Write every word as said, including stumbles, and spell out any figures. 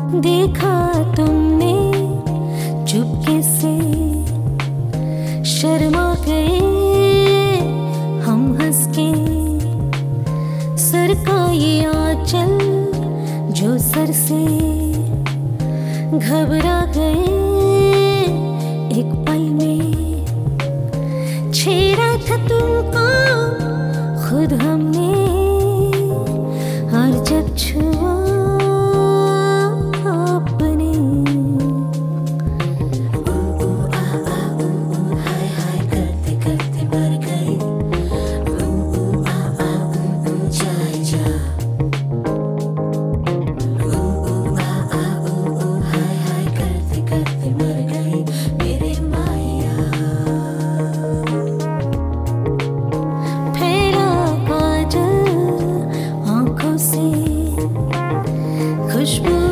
देखा तुमने चुपके से, शर्मा गए हम हंस के। सर का ये आंचल जो सर से, घबरा गए एक पल में। छेड़ा था तुमको खुद हमने, और जब छुआ आपने, ऊ ऊ आ आ ऊ ऊ हाय हाय करते करते मर गए। ऊ ऊ आ आ ऊ ऊ जाए जा, ऊ ऊ आ आ ऊ ऊ हाय हाय करते करते मर गए मेरे माया। फैला काजल आँखों से, खुशबू